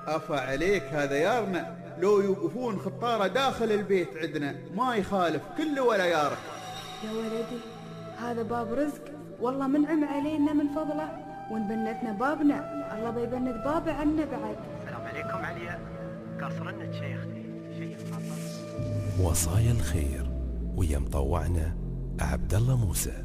أفا عليك هذا يارنا، لو يوقفون خطارة داخل البيت عندنا ما يخالف كله ولا يارك. يا ولدي هذا باب رزق، والله منعم علينا من فضله، ونبنتنا بابنا، الله بيبند بابه عنا بعد. السلام عليكم عليا، قاصرنا شيختي شيء خاطر. وصايا الخير ويا مطوعنا عبد الله موسى.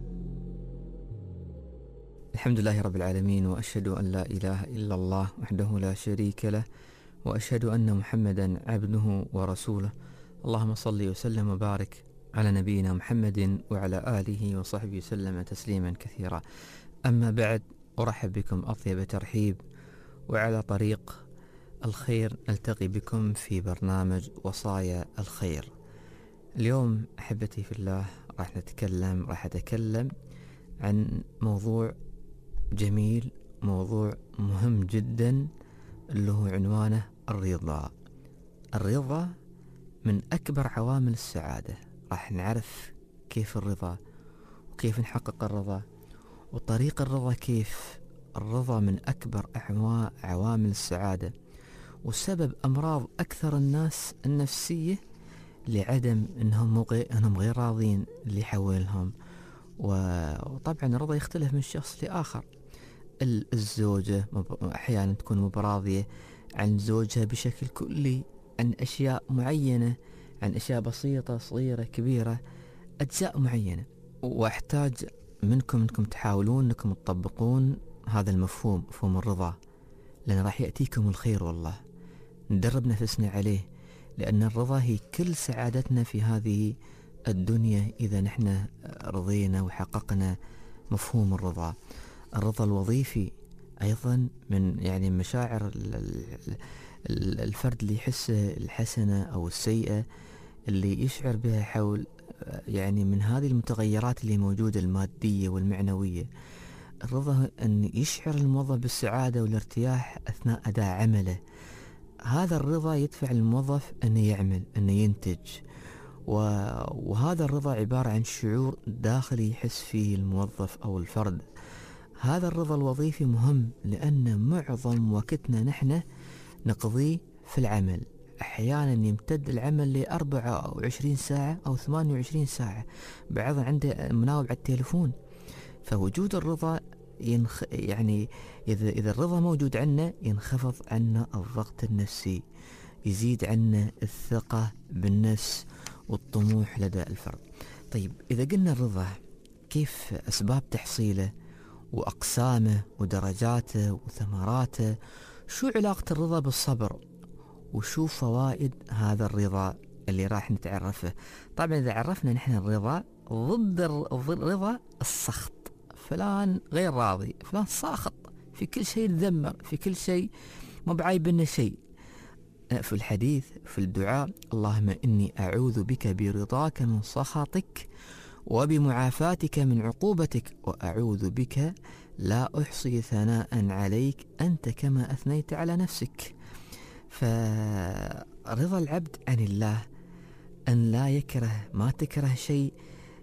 الحمد لله رب العالمين، وأشهد أن لا إله إلا الله وحده لا شريك له، وأشهد أن محمدا عبده ورسوله. اللهم صل وسلم وبارك على نبينا محمد وعلى آله وصحبه وسلم تسليما كثيرا. أما بعد، أرحب بكم أطيب ترحيب، وعلى طريق الخير نلتقي بكم في برنامج وصايا الخير. اليوم أحبتي في الله راح أتكلم عن موضوع جميل، موضوع مهم جدا، اللي هو عنوانه الرضا. الرضا من أكبر عوامل السعادة. راح نعرف كيف الرضا وكيف نحقق الرضا وطريق الرضا كيف. الرضا من أكبر عوامل السعادة، وسبب أمراض أكثر الناس النفسية لعدم أنهم غير راضين اللي حولهم. وطبعا الرضا يختلف من شخص لآخر. الزوجة أحيانا تكون مبراضية عن زوجها بشكل كلي، عن أشياء معينة، عن أشياء بسيطة صغيرة كبيرة، أجزاء معينة. وأحتاج منكم أنكم تحاولون أنكم تطبقون هذا المفهوم، مفهوم الرضا، لأن راح يأتيكم الخير. والله ندرب نفسنا عليه، لأن الرضا هي كل سعادتنا في هذه الدنيا إذا نحن رضينا وحققنا مفهوم الرضا. الرضا الوظيفي أيضا من مشاعر الفرد اللي يحس الحسنة أو السيئة اللي يشعر بها حول من هذه المتغيرات اللي موجودة المادية والمعنوية. الرضا أن يشعر الموظف بالسعادة والارتياح أثناء أداء عمله. هذا الرضا يدفع الموظف أن يعمل، أن ينتج. وهذا الرضا عبارة عن شعور داخلي يحس فيه الموظف أو الفرد. هذا الرضا الوظيفي مهم، لأن معظم وقتنا نحن نقضيه في العمل. أحيانا يمتد العمل ل24 ساعة أو 28 ساعة، بعضنا عنده مناوب على التليفون. فوجود الرضا إذا الرضا موجود عنا ينخفض عنا الضغط النفسي، يزيد عنا الثقة بالنفس والطموح لدى الفرد. طيب، إذا قلنا الرضا، كيف أسباب تحصيله وأقسامه ودرجاته وثمراته؟ شو علاقة الرضا بالصبر؟ وشو فوائد هذا الرضا اللي راح نتعرفه؟ طبعا إذا عرفنا نحن الرضا، ضد الرضا السخط. فلان غير راضي، فلان ساخط، في كل شيء يتذمر، في كل شيء ما بعايب لنا شيء. في الحديث في الدعاء: اللهم إني أعوذ بك برضاك من سخطك وبمعافاتك من عقوبتك، وأعوذ بك لا أحصي ثناء عليك أنت كما أثنيت على نفسك. فرضا العبد عن الله أن لا يكره، ما تكره شيء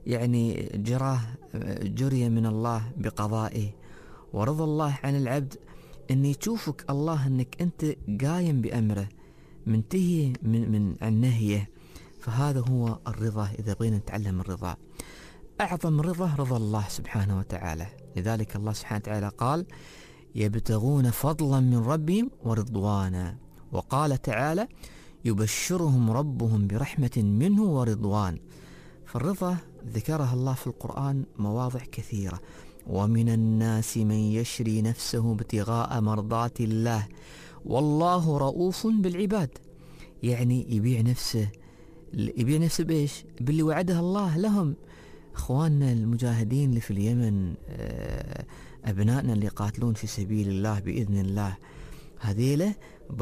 جري من الله بقضائه. ورضا الله عن العبد أن يشوفك الله أنك أنت قايم بأمره، منتهي عن نهيه. فهذا هو الرضا. إذا بغينا نتعلم الرضا، أعظم رضا رضا الله سبحانه وتعالى. لذلك الله سبحانه وتعالى قال: يبتغون فضلا من ربهم ورضوانا. وقال تعالى: يبشرهم ربهم برحمة منه ورضوان. فالرضا ذكرها الله في القرآن مواضع كثيرة: ومن الناس من يشري نفسه ابتغاء مرضات الله والله رؤوف بالعباد. يبيع نفسه بإيش؟ باللي وعدها الله لهم. إخواننا المجاهدين اللي في اليمن، أبنائنا اللي يقاتلون في سبيل الله بإذن الله، هذيله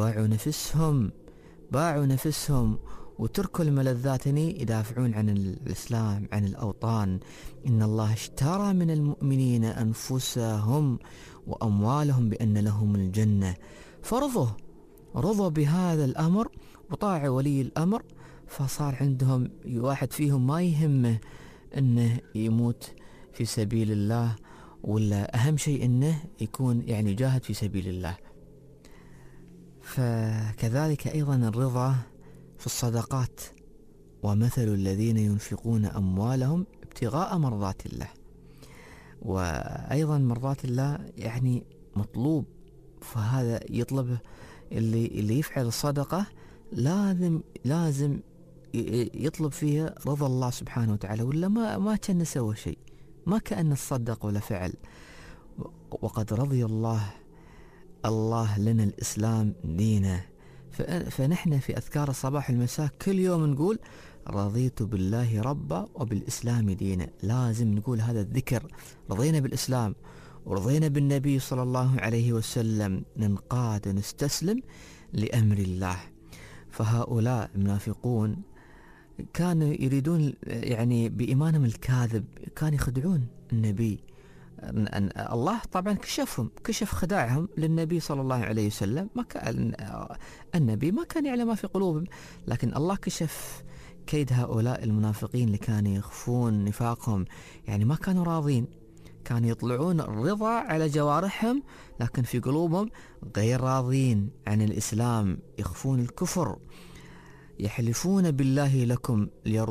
باعوا نفسهم وتركوا الملذات يدافعون عن الإسلام، عن الأوطان. إن الله اشترى من المؤمنين أنفسهم وأموالهم بأن لهم الجنة. فرضوا بهذا الأمر وطاعوا ولي الأمر، فصار عندهم واحد فيهم ما يهمه أنه يموت في سبيل الله، ولا أهم شيء أنه يكون يجاهد في سبيل الله. فكذلك أيضا الرضا في الصدقات، ومثل الذين ينفقون أموالهم ابتغاء مرضات الله. وأيضا مرضات الله يعني مطلوب، فهذا يطلب اللي يفعل الصدقة لازم يطلب فيها رضا الله سبحانه وتعالى، ولا ما كان سوى شيء، ما كأن تصدق ولا فعل. وقد رضي الله لنا الإسلام دينا. فنحن في أذكار الصباح والمساء كل يوم نقول رضيت بالله ربا وبالإسلام دينا. لازم نقول هذا الذكر، رضينا بالإسلام ورضينا بالنبي صلى الله عليه وسلم، ننقاد ونستسلم لأمر الله. فهؤلاء المنافقون كانوا يريدون يعني بإيمانهم الكاذب كانوا يخدعون النبي. الله طبعا كشف خداعهم للنبي صلى الله عليه وسلم. ما كان النبي ما كان يعلم ما في قلوبهم، لكن الله كشف كيد هؤلاء المنافقين اللي كانوا يخفون نفاقهم، يعني ما كانوا راضين، كانوا يطلعون الرضا على جوارحهم لكن في قلوبهم غير راضين عن الإسلام، يخفون الكفر، يحلفون بالله لكم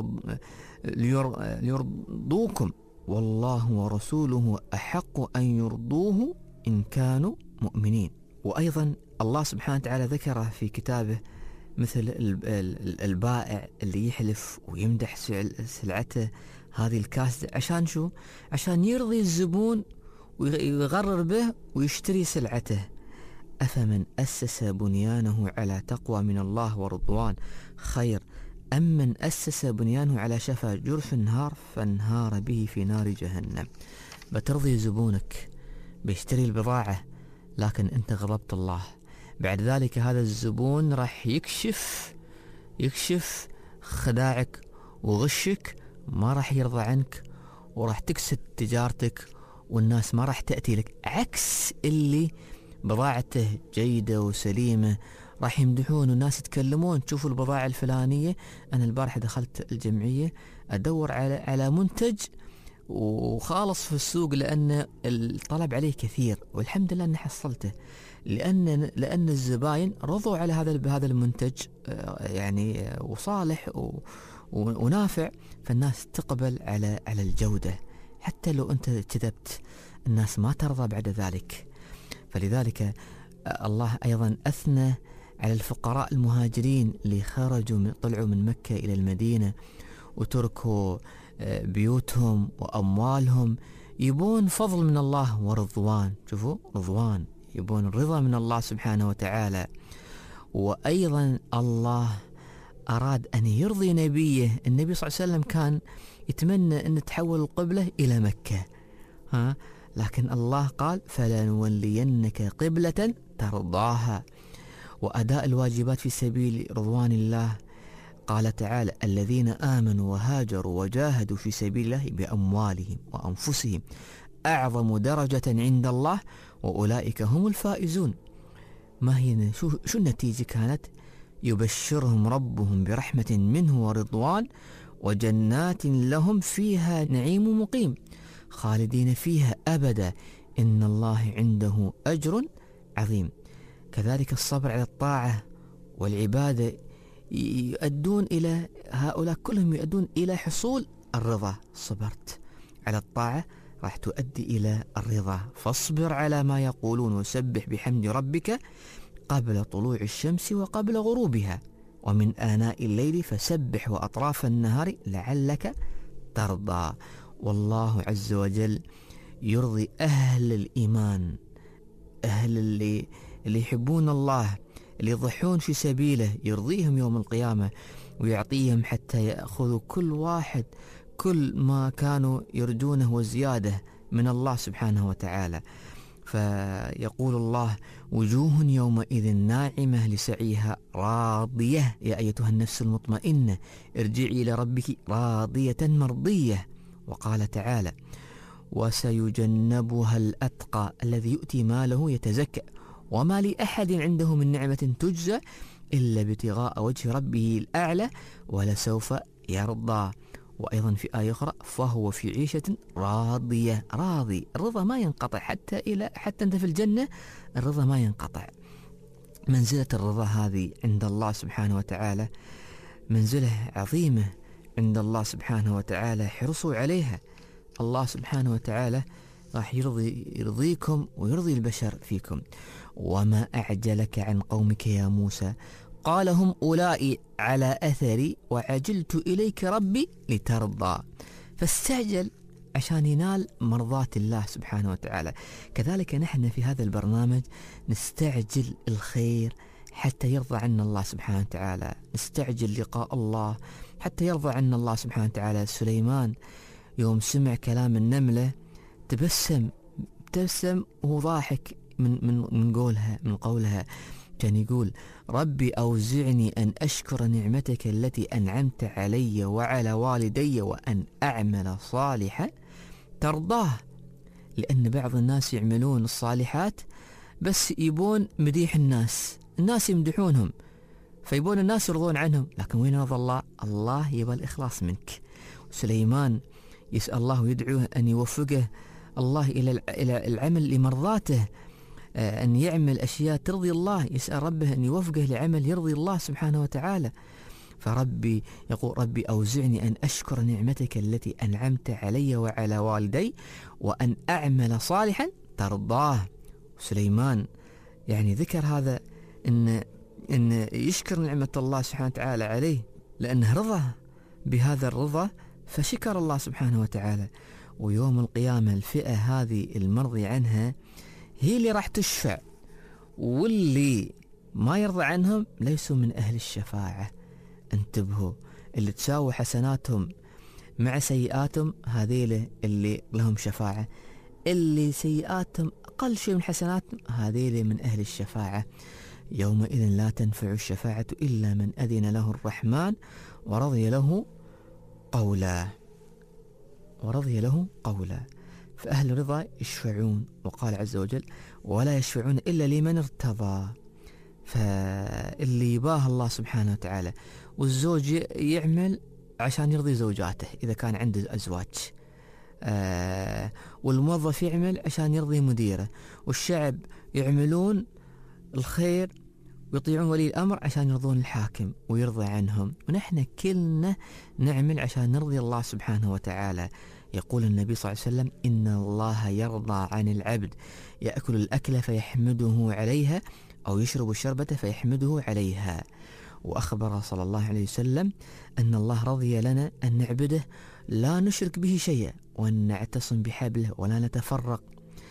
ليرضوكم والله ورسوله أحق أن يرضوه إن كانوا مؤمنين. وأيضا الله سبحانه وتعالى ذكر في كتابه مثل البائع اللي يحلف ويمدح سلعته هذه الكاسدة، عشان شو؟ عشان يرضي الزبون ويغرر به ويشتري سلعته. أفمن أسس بنيانه على تقوى من الله ورضوان خير أم من أسس بنيانه على شفا جرف النهار فانهار به في نار جهنم. بترضي زبونك بيشتري البضاعة، لكن أنت غضبت الله، بعد ذلك هذا الزبون راح يكشف خداعك وغشك، ما راح يرضى عنك وراح تكسد تجارتك والناس ما راح تأتي لك، عكس اللي بضاعته جيدة وسليمة راح يمدحون والناس يتكلمون. تشوفوا البضاعة الفلانية، أنا البارحة دخلت الجمعية أدور على منتج وخالص في السوق لأن الطلب عليه كثير، والحمد لله أني حصلته، لأن الزباين رضوا على هذا المنتج يعني وصالح ونافع، فالناس تقبل على الجودة. حتى لو أنت كذبت الناس ما ترضى بعد ذلك. فلذلك الله أيضا أثنى على الفقراء المهاجرين اللي طلعوا من مكة إلى المدينة وتركوا بيوتهم وأموالهم، يبون فضل من الله ورضوان. شوفوا رضوان، يبون الرضا من الله سبحانه وتعالى. وأيضا الله أراد أن يرضي نبيه. النبي صلى الله عليه وسلم كان يتمنى أن تحول القبلة إلى مكة، لكن الله قال فلنولينك قبلة ترضاها. وأداء الواجبات في سبيل رضوان الله، قال تعالى الذين آمنوا وهاجروا وجاهدوا في سبيل الله بأموالهم وأنفسهم أعظم درجة عند الله وأولئك هم الفائزون. ما هي شو النتيجة كانت؟ يبشرهم ربهم برحمة منه ورضوان وجنات لهم فيها نعيم مقيم خالدين فيها أبدا إن الله عنده أجر عظيم. كذلك الصبر على الطاعة والعبادة يؤدون إلى هؤلاء كلهم يؤدون إلى حصول الرضا. صبرت على الطاعة راح تؤدي إلى الرضا. فاصبر على ما يقولون وسبح بحمد ربك قبل طلوع الشمس وقبل غروبها ومن آناء الليل فسبح وأطراف النهار لعلك ترضى. والله عز وجل يرضي أهل الإيمان، أهل اللي يحبون الله، اللي يضحون في سبيله، يرضيهم يوم القيامة ويعطيهم حتى يأخذوا كل واحد كل ما كانوا يرجونه وزيادة من الله سبحانه وتعالى. فيقول الله وجوه يومئذ ناعمة لسعيها راضية يا أيتها النفس المطمئنة ارجعي إلى ربك راضية مرضية. وقال تعالى وسيجنبها الأتقى الذي يؤتي ماله يتزكى وما لأحد عنده من نعمة تجزى إلا ابتغاء وجه ربه الأعلى ولسوف يرضى. وأيضا في آية أخرى فهو في عيشة راضية. راضي، الرضا ما ينقطع حتى أنت في الجنة الرضا ما ينقطع. منزلة الرضا هذه عند الله سبحانه وتعالى منزلة عظيمة عند الله سبحانه وتعالى، حرصوا عليها. الله سبحانه وتعالى راح يرضيكم ويرضي البشر فيكم. وما أعجلك عن قومك يا موسى قال هم أولئك على أثري وعجلت إليك ربي لترضى. فاستعجل عشان ينال مرضات الله سبحانه وتعالى. كذلك نحن في هذا البرنامج نستعجل الخير حتى يرضى عنا الله سبحانه وتعالى، نستعجل لقاء الله حتى يرضى عنا الله سبحانه وتعالى. سليمان يوم سمع كلام النملة تبسم وهو ضاحك من قولها، كان يقول ربي أوزعني أن أشكر نعمتك التي أنعمت علي وعلى والدي وأن أعمل صالحا ترضاه. لأن بعض الناس يعملون الصالحات بس يبون مديح الناس يمدحونهم، فيبون الناس يرضون عنهم، لكن وين رضا الله؟ الله يبى الإخلاص منك. سليمان يسأل الله ويدعوه أن يوفقه الله إلى العمل لمرضاته، أن يعمل أشياء ترضي الله، يسأل ربه أن يوفقه لعمل يرضي الله سبحانه وتعالى. فربي يقول ربي أوزعني أن أشكر نعمتك التي أنعمت علي وعلى والدي وأن أعمل صالحا ترضاه. سليمان يعني ذكر هذا إن يشكر نعمة الله سبحانه وتعالى عليه، لأنه رضى بهذا الرضا فشكر الله سبحانه وتعالى. ويوم القيامة الفئة هذه المرضي عنها هي اللي راح تشفع، واللي ما يرضى عنهم ليسوا من أهل الشفاعة. انتبهوا، اللي تساوي حسناتهم مع سيئاتهم هذيله اللي لهم شفاعة، اللي سيئاتهم أقل شيء من حسناتهم هذيله من أهل الشفاعة. يومئذ لا تنفع الشفاعة إلا من أذن له الرحمن ورضي له قولا. فأهل الرضا يشفعون، وقال عز وجل ولا يشفعون إلا لمن ارتضى. فاللي يباه الله سبحانه وتعالى، والزوج يعمل عشان يرضي زوجاته إذا كان عنده أزواج، والموظف يعمل عشان يرضي مديره، والشعب يعملون الخير ويطيعون ولي الأمر عشان يرضون الحاكم ويرضى عنهم. ونحن كلنا نعمل عشان نرضي الله سبحانه وتعالى. يقول النبي صلى الله عليه وسلم إن الله يرضى عن العبد يأكل الأكل فيحمده عليها أو يشرب الشربة فيحمده عليها. وأخبر صلى الله عليه وسلم أن الله رضي لنا أن نعبده لا نشرك به شيئا وأن نعتصم بحبله ولا نتفرق.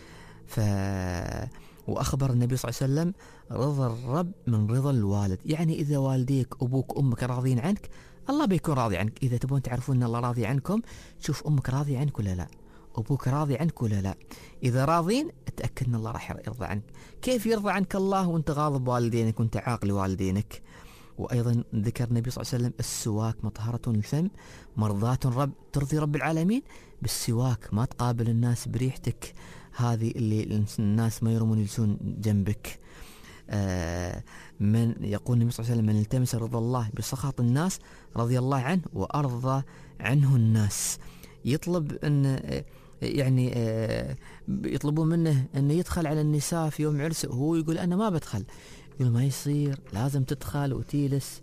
وأخبر النبي صلى الله عليه وسلم رضا الرب من رضا الوالد، يعني إذا والديك أبوك أمك راضين عنك الله بيكون راضي عنك. إذا تبون تعرفون أن الله راضي عنكم شوف أمك راضي عنك ولا لا، أبوك راضي عنك ولا لا. إذا راضين اتأكد أن الله راح يرضى عنك. كيف يرضى عنك الله وانت غاضب والدينك وانت عاقل والدينك؟ وأيضا ذكر النبي صلى الله عليه وسلم السواك مطهرة للفم مرضاة الرب، ترضي رب العالمين بالسواك، ما تقابل الناس بريحتك هذه اللي الناس ما يرمون يجلسون جنبك. من يقول النبي صلى الله عليه وسلم من التمس رضا الله بسخط الناس رضي الله عنه وأرضى عنه الناس. يطلب أن يعني يطلبون منه أن يدخل على النساء في يوم عرسه، وهو يقول أنا ما بدخل، يقول ما يصير لازم تدخل وتيلس.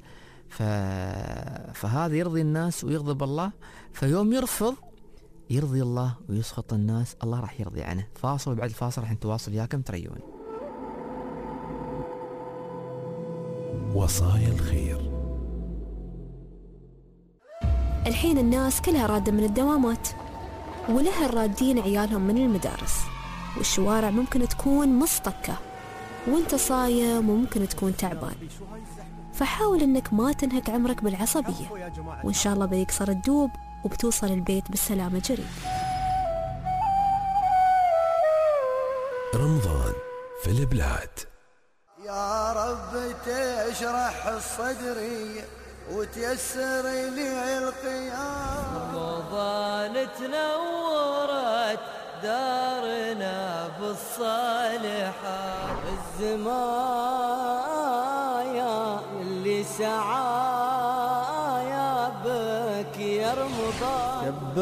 فهذا يرضي الناس ويغضب الله، فيوم يرفض يرضي الله ويسخط الناس الله راح يرضي عنه. فاصل، وبعد الفاصل راح نتواصل وياكم تريون. وصايا الخير. الحين الناس كلها رادة من الدوامات، ولها الرادين عيالهم من المدارس، والشوارع ممكن تكون مصطكة، وانت صايم وممكن تكون تعبان. فحاول انك ما تنهك عمرك بالعصبية، وان شاء الله بيكسر الدوب وبتوصل البيت بالسلامة جري. رمضان في البلاد. يا رب تشرح صدري وتيسر لي القيام. رمضان تنورت دارنا بالصالحات، الزمايا اللي سعايا بك يا رمضان. شب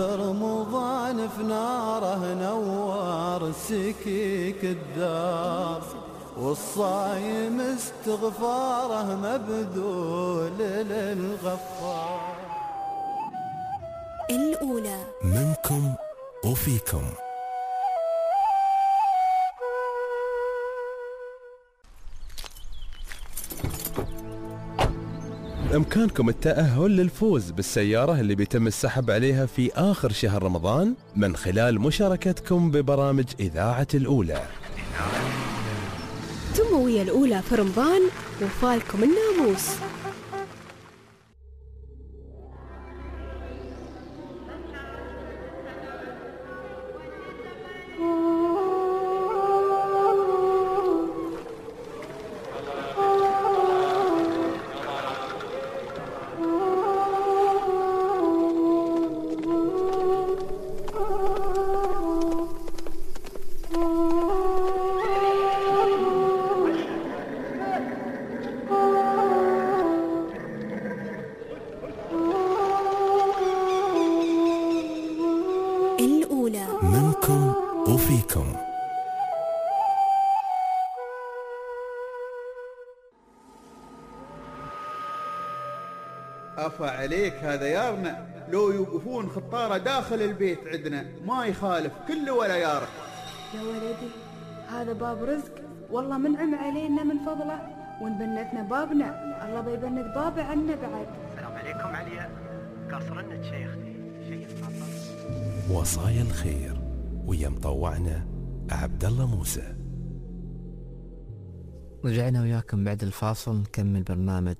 رمضان في ناره نور السكيك الدار، والصايم استغفاره مبذول للغفار. الأولى منكم وفيكم. بإمكانكم التأهل للفوز بالسيارة اللي بيتم السحب عليها في آخر شهر رمضان من خلال مشاركتكم ببرامج إذاعة الأولى. تموية الأولى في رمضان وفالكم الناموس. منكم وفيكم. أفا عليك هذا يارنا، لو يوقفون خطارة داخل البيت عندنا ما يخالف كل ولا يارك. يا ولدي هذا باب رزق، والله منعم علينا من فضله، ونبنتنا بابنا الله بيبنت بابه عنا بعد. السلام عليكم عليا، قاصرنك شيختي شيء خاطر. وصايا الخير ويا مطوعنا عبد الله موسى. رجعنا وياكم بعد الفاصل نكمل برنامج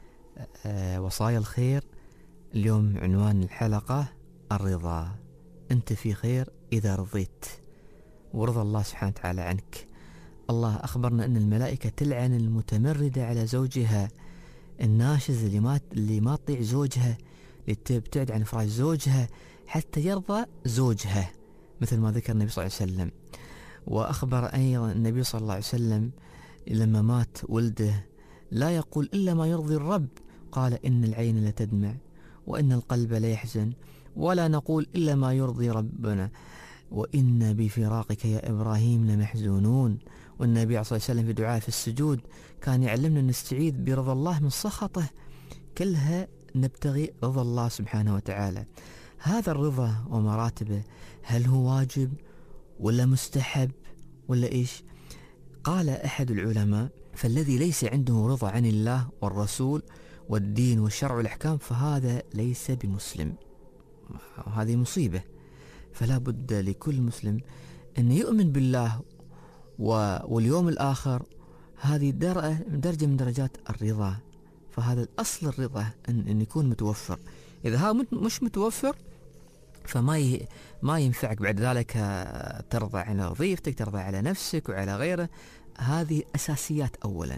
وصايا الخير. اليوم عنوان الحلقة الرضا. أنت في خير إذا رضيت، ورضا الله سبحانه وتعالى عنك. الله أخبرنا أن الملائكة تلعن المتمردة على زوجها، الناشز اللي ما تطيع زوجها، اللي تبتعد عن فراش زوجها حتى يرضى زوجها، مثل ما ذكر النبي صلى الله عليه وسلم. وأخبر أيضا النبي صلى الله عليه وسلم لما مات ولده لا يقول إلا ما يرضي الرب، قال إن العين لتدمع وإن القلب ليحزن، ولا نقول إلا ما يرضي ربنا، وإن بفراقك يا إبراهيم لمحزونون. والنبي عليه الصلاة والسلام في دعاء في السجود كان يعلمنا نستعيذ برضا الله من سخطه، كلها نبتغي رضا الله سبحانه وتعالى. هذا الرضا ومراتبه، هل هو واجب ولا مستحب ولا إيش؟ قال أحد العلماء: فالذي ليس عنده رضا عن الله والرسول والدين والشرع والأحكام فهذا ليس بمسلم. هذه مصيبة. فلا بد لكل مسلم أن يؤمن بالله واليوم الآخر. هذه درجة من درجات الرضا. فهذا الأصل الرضا أن يكون متوفر. إذا ها مش متوفر فما ينفعك بعد ذلك ترضى على وظيفتك، ترضى على نفسك وعلى غيره. هذه أساسيات. أولا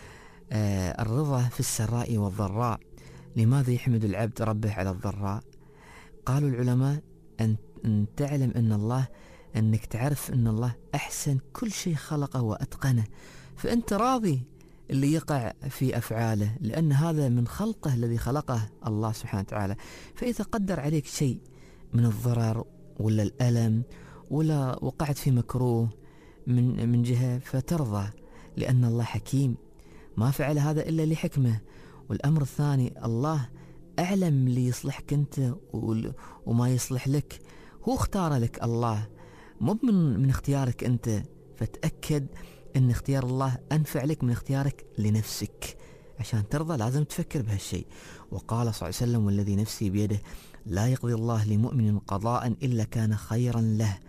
الرضا في السراء والضراء. لماذا يحمد العبد ربه على الضراء؟ قالوا العلماء أن تعلم أنك تعرف أن الله أحسن كل شيء خلقه وأتقنه، فأنت راضي اللي يقع في أفعاله، لأن هذا من خلقه الذي خلقه الله سبحانه وتعالى. فإذا قدر عليك شيء من الضرر ولا الألم ولا وقعت في مكروه من جهة فترضى، لأن الله حكيم ما فعل هذا إلا لحكمة. والأمر الثاني، الله أعلم اللي يصلحك أنت وما يصلح لك، هو اختار لك الله، مو من اختيارك أنت. فتأكد أن اختيار الله أنفع لك من اختيارك لنفسك. عشان ترضى لازم تفكر بهالشيء. وقال صلى الله عليه وسلم: والذي نفسي بيده لا يقضي الله لمؤمن قضاء إلا كان خيرا له.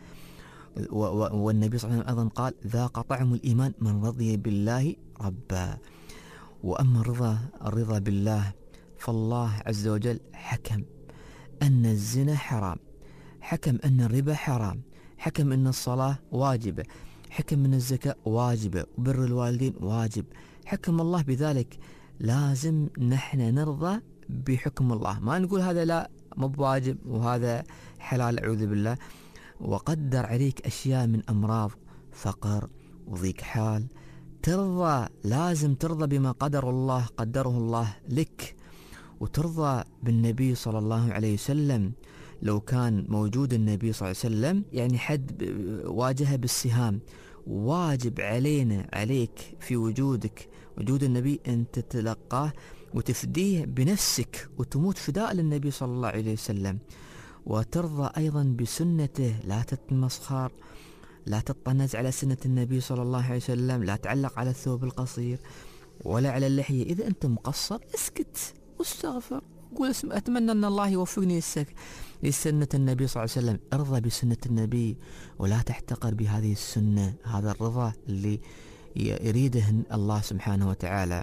والنبي صلى الله عليه وسلم أيضا قال: ذاق طعم الإيمان من رضي بالله ربا. وأما الرضا بالله فالله عز وجل حكم أن الزنا حرام، حكم أن الربا حرام، حكم أن الصلاة واجبة، حكم أن الزكاة واجبة، وبر الوالدين واجب. حكم الله بذلك. لازم نحن نرضى بحكم الله، ما نقول هذا لا مو بواجب وهذا حلال أعوذ بالله. وقدر عليك أشياء من أمراض، فقر وضيق حال، ترضى. لازم ترضى بما قدره الله لك، وترضى بالنبي صلى الله عليه وسلم. لو كان موجود النبي صلى الله عليه وسلم يعني حد واجهه بالسهام واجب علينا عليك في وجودك وجود النبي أن تتلقاه وتفديه بنفسك وتموت فداء للنبي صلى الله عليه وسلم، وترضى أيضا بسنته، لا تتمسخر، لا تطنز على سنة النبي صلى الله عليه وسلم، لا تعلق على الثوب القصير ولا على اللحية. إذا أنت مقصر اسكت واستغفر، قول أتمنى أن الله يوفقني لسنة النبي صلى الله عليه وسلم. ارضى بسنة النبي ولا تحتقر بهذه السنة. هذا الرضا اللي يريده الله سبحانه وتعالى.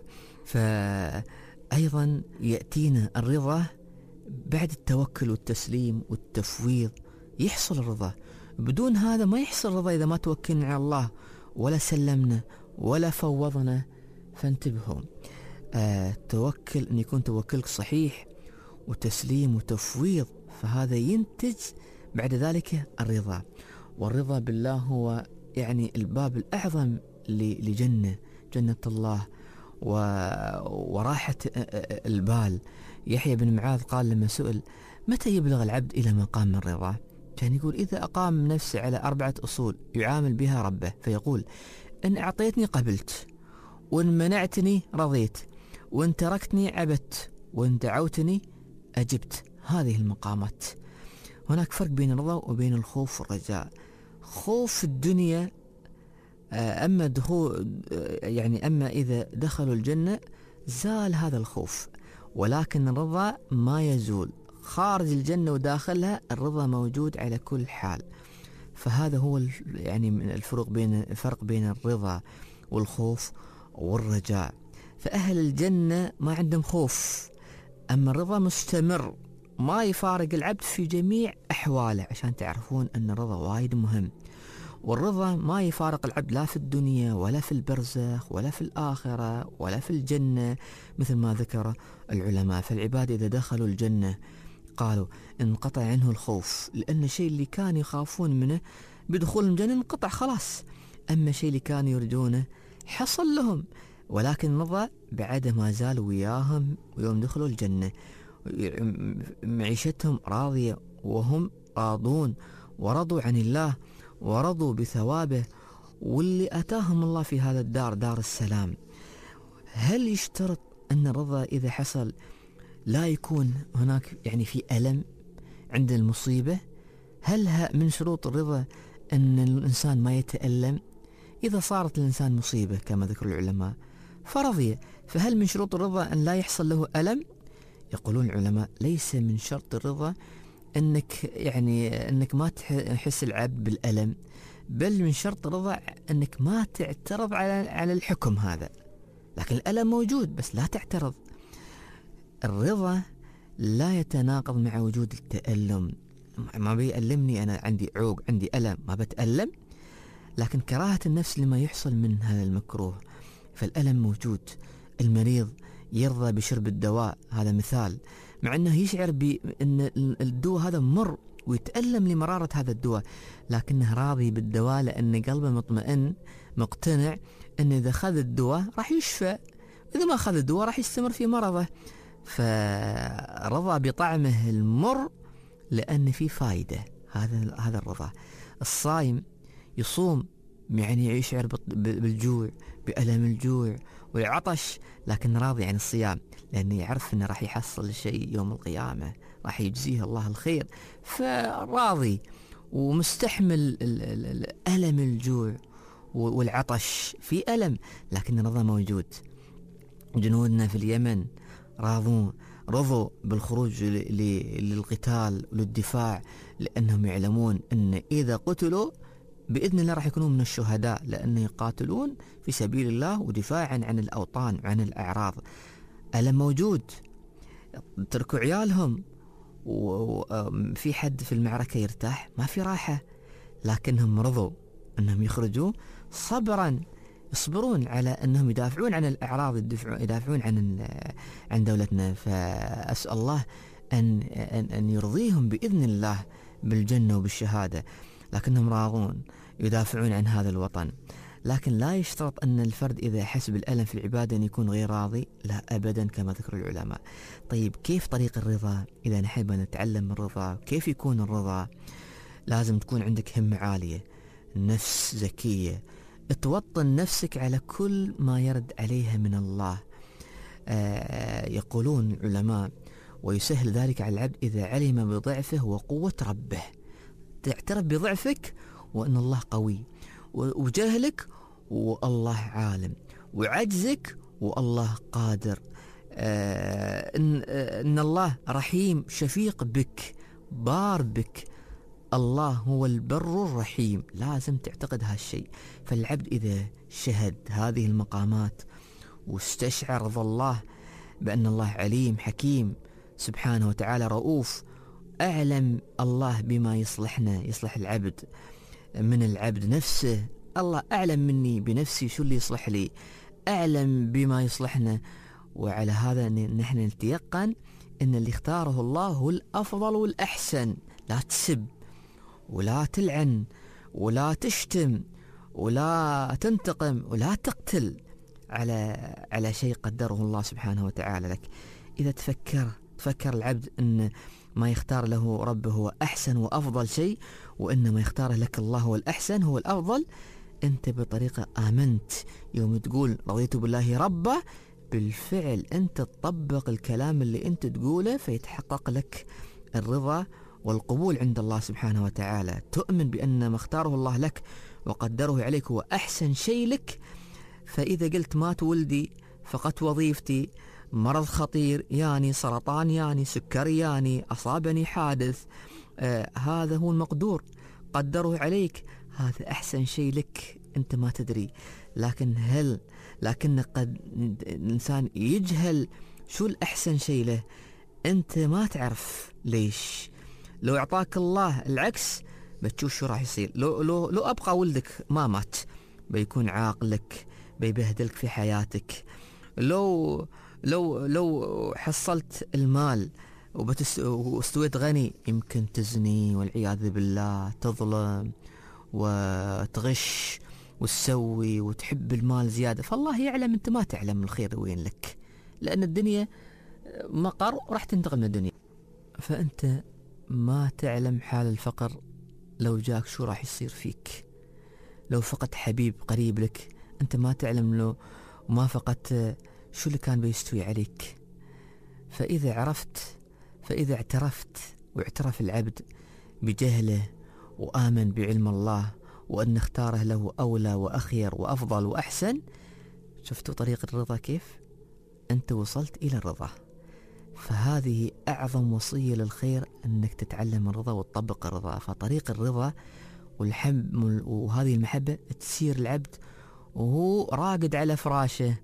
فأيضا يأتينا الرضا بعد التوكل والتسليم والتفويض، يحصل الرضا. بدون هذا ما يحصل الرضا إذا ما توكلنا على الله ولا سلمنا ولا فوضنا. فانتبهوا، توكل أن يكون توكلك صحيح وتسليم وتفويض، فهذا ينتج بعد ذلك الرضا. والرضا بالله هو يعني الباب الأعظم لجنة الله وراحة البال. يحيى بن معاذ قال لما سئل متى يبلغ العبد إلى مقام الرضا، كان يقول إذا أقام نفسه على 4 أصول يعامل بها ربه، فيقول إن أعطيتني قبلت، وإن منعتني رضيت، وإن تركتني عبدت، وإن دعوتني أجبت. هذه المقامات. هناك فرق بين الرضا وبين الخوف والرجاء. خوف الدنيا أما إذا دخلوا الجنة زال هذا الخوف، ولكن الرضا ما يزول. خارج الجنة وداخلها الرضا موجود على كل حال. فهذا هو يعني الفرق بين الرضا والخوف والرجاء. فأهل الجنة ما عندهم خوف، أما الرضا مستمر ما يفارق العبد في جميع أحواله، عشان تعرفون أن الرضا وايد مهم. والرضا ما يفارق العبد لا في الدنيا ولا في البرزخ ولا في الآخرة ولا في الجنة، مثل ما ذكر العلماء. فالعباد إذا دخلوا الجنة قالوا انقطع عنه الخوف، لأن الشيء اللي كانوا يخافون منه بدخول الجنة انقطع خلاص، أما الشيء اللي كانوا يرجونه حصل لهم. ولكن الرضا بعد ما زال وياهم، ويوم دخلوا الجنة معيشتهم راضية وهم راضون، ورضوا عن الله ورضوا بثوابه، واللي أتاهم الله في هذا الدار دار السلام. هل يشترط أن الرضا إذا حصل لا يكون هناك يعني في ألم عند المصيبة؟ هل من شروط الرضا أن الإنسان ما يتألم؟ إذا صارت الإنسان مصيبة كما ذكر العلماء فرضي، فهل من شروط الرضا أن لا يحصل له ألم؟ يقولون العلماء ليس من شرط الرضا أنك ما تحس العبد بالألم، بل من شرط الرضا أنك ما تعترض على الحكم هذا. لكن الألم موجود بس لا تعترض. الرضا لا يتناقض مع وجود التألم. ما بيألمني، أنا عندي عوق عندي ألم ما بتألم، لكن كراهة النفس لما يحصل من هذا المكروه، فالألم موجود. المريض يرضى بشرب الدواء، هذا مثال، مع أنه يشعر بأن الدواء هذا مر ويتألم لمرارة هذا الدواء، لكنه راضي بالدواء لأن قلبه مطمئن مقتنع أن إذا أخذ الدواء راح يشفى، إذا ما أخذ الدواء راح يستمر في مرضه. فرضى بطعمه المر لأن في فائدة. هذا الرضا. الصائم يصوم يعني يشعر بالجوع، بألم الجوع والعطش، لكن راضي عن الصيام لأنه يعرف أنه راح يحصل شيء يوم القيامة، راح يجزيه الله الخير، فراضي ومستحمل ألم الجوع والعطش. في ألم لكن الرضا موجود. جنودنا في اليمن رضوا بالخروج للقتال وللدفاع، لأنهم يعلمون أن إذا قتلوا بإذن الله راح يكونوا من الشهداء، لأنه يقاتلون في سبيل الله ودفاعا عن الأوطان وعن الأعراض. ألم موجود، تركوا عيالهم، وفي حد في المعركة يرتاح؟ ما في راحة، لكنهم رضوا أنهم يخرجوا صبرا، يصبرون على أنهم يدافعون عن الأعراض، يدافعون عن دولتنا. فأسأل الله أن يرضيهم بإذن الله بالجنة وبالشهادة، لكنهم راضون يدافعون عن هذا الوطن. لكن لا يشترط أن الفرد إذا حس بالألم في العبادة أن يكون غير راضي، لا أبدا كما ذكر العلماء. طيب كيف طريق الرضا؟ إذا نحب أن نتعلم الرضا كيف يكون الرضا؟ لازم تكون عندك همة عالية، نفس زكية، توطن نفسك على كل ما يرد عليها من الله. يقولون العلماء: ويسهل ذلك على العبد إذا علم بضعفه وقوة ربه. تعترف بضعفك وأن الله قوي، وجهلك والله عالم، وعجزك والله قادر، إن الله رحيم شفيق بك بار بك. الله هو البر الرحيم، لازم تعتقد هالشيء. فالعبد إذا شهد هذه المقامات واستشعر رضا الله بأن الله عليم حكيم سبحانه وتعالى رؤوف، أعلم الله بما يصلحنا، يصلح العبد من العبد نفسه. الله أعلم مني بنفسي شو اللي يصلح لي، أعلم بما يصلحنا. وعلى هذا نحن نتيقن أن اللي اختاره الله هو الأفضل والأحسن. لا تسب ولا تلعن ولا تشتم ولا تنتقم ولا تقتل على شيء قدره الله سبحانه وتعالى لك. إذا تفكر العبد أن ما يختار له ربه هو أحسن وأفضل شيء، وأن ما يختاره لك الله هو الأحسن هو الأفضل، أنت بطريقة آمنت. يوم تقول رضيت بالله ربا، بالفعل أنت تطبق الكلام اللي أنت تقوله، فيتحقق لك الرضا والقبول عند الله سبحانه وتعالى. تؤمن بأن ما اختاره الله لك وقدره عليك هو أحسن شيء لك. فإذا قلت مات ولدي، فقدت وظيفتي، مرض خطير، يعني سرطان، يعني سكري، يعني أصابني حادث، هذا هو المقدور قدره عليك، هذا أحسن شيء لك، أنت ما تدري. لكن قد الإنسان يجهل شو الأحسن شيء له، أنت ما تعرف ليش. لو أعطاك الله العكس بتشوف شو راح يصير. لو أبقى ولدك ما مات، بيكون عاقلك، بيبهدلك في حياتك. لو حصلت المال واستويت غني، يمكن تزني والعياذ بالله، تظلم وتغش وتسوي وتحب المال زيادة. فالله يعلم، أنت ما تعلم الخير وين لك، لأن الدنيا مقر راح تنتقل من الدنيا. فأنت ما تعلم حال الفقر لو جاك شو راح يصير فيك. لو فقدت حبيب قريب لك، أنت ما تعلم لو ما فقدت شو اللي كان بيستوي عليك. فإذا اعترفت واعترف العبد بجهله وآمن بعلم الله وأن اختاره له أولى وأخير وأفضل وأحسن، شفتوا طريق الرضا كيف؟ أنت وصلت إلى الرضا. فهذه أعظم وصية للخير، أنك تتعلم الرضا وتطبق الرضا. فطريق الرضا وهذه المحبة تسير العبد وهو راقد على فراشه،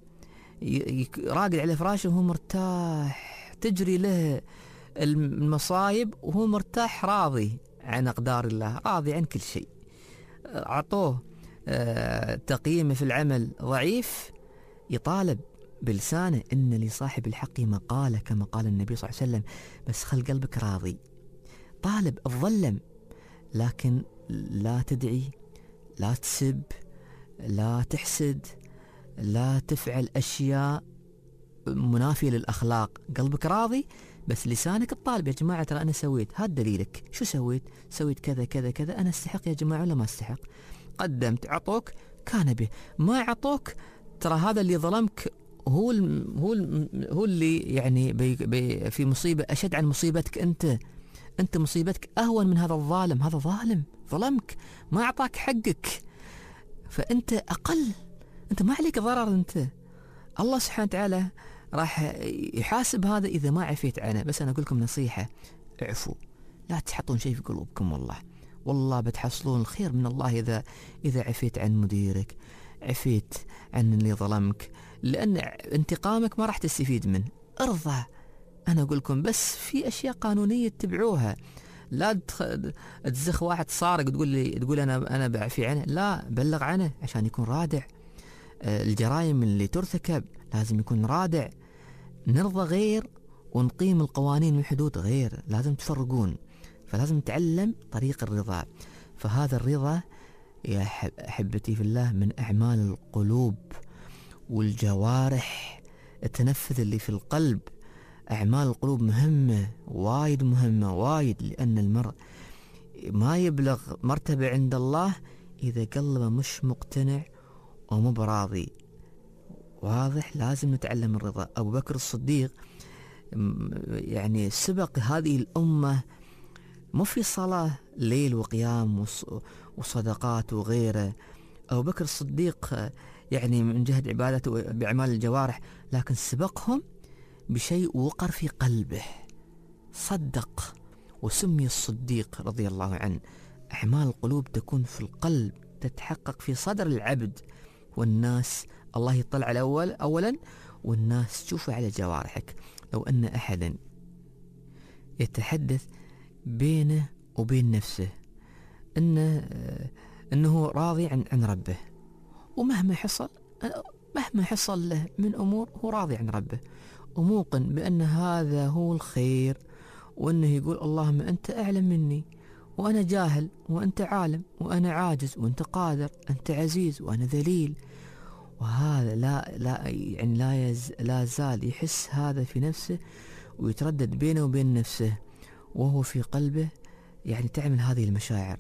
وهو مرتاح، تجري له المصايب وهو مرتاح، راضي عن أقدار الله، راضي عن كل شيء. عطوه تقييمه في العمل ضعيف، يطالب بلسانه إن لصاحب الحق مقالة، كما قال النبي صلى الله عليه وسلم. بس خل قلبك راضي، طالب تظلم، لكن لا تدعي، لا تسب، لا تحسد، لا تفعل أشياء منافية للأخلاق. قلبك راضي بس لسانك الطالب. يا جماعة ترى أنا سويت، هذا دليلك، شو سويت كذا كذا كذا، أنا استحق يا جماعة ولا ما استحق؟ قدمت، عطوك كان به، ما عطوك ترى هذا اللي ظلمك هو اللي يعني في مصيبة أشد عن مصيبتك أنت مصيبتك أهون من هذا الظالم. هذا ظالم ظلمك، ما أعطاك حقك، فأنت أقل، أنت ما عليك ضرر. أنت الله سبحانه وتعالى راح يحاسب هذا إذا ما عفيت عنه. بس أنا أقول لكم نصيحة، اعفوا، لا تحطون شيء في قلوبكم. والله بتحصلون الخير من الله إذا عفيت عن مديرك، عفيت عن اللي ظلمك، لأن انتقامك ما راح تستفيد منه. ارضى. أنا أقول لكم بس في أشياء قانونية تتبعوها. لا تزخ واحد سارق تقول أنا بعفي عنه، لا، بلغ عنه عشان يكون رادع. الجرائم اللي ترتكب لازم يكون رادع. نرضى غير ونقيم القوانين والحدود غير، لازم تفرقون. فلازم نتعلم طريق الرضا. فهذا الرضا يا أحبتي في الله من أعمال القلوب والجوارح، التنفذ اللي في القلب. أعمال القلوب مهمة، وايد مهمة، وايد، لأن المرء ما يبلغ مرتبة عند الله إذا قلبه مش مقتنع ومو براضي. واضح؟ لازم نتعلم الرضا. أبو بكر الصديق يعني سبق هذه الأمة مو في صلاة ليل وقيام وصدقات وغيره. أبو بكر الصديق يعني من جهة عبادته بأعمال الجوارح، لكن سبقهم بشيء وقر في قلبه، صدق وسمي الصديق رضي الله عنه. أعمال القلوب تكون في القلب، تتحقق في صدر العبد، والناس الله يطلع على أولا والناس تشوفه على جوارحك. لو أن أحدا يتحدث بينه وبين نفسه أنه راضي عن ربه، ومهما حصل له من أمور هو راضي عن ربه وموقن بأن هذا هو الخير، وأنه يقول اللهم أنت أعلم مني، وأنا جاهل وأنت عالم، وأنا عاجز وأنت قادر، أنت عزيز وأنا ذليل. وهذا لا زال يحس هذا في نفسه ويتردد بينه وبين نفسه، وهو في قلبه يعني تعمل هذه المشاعر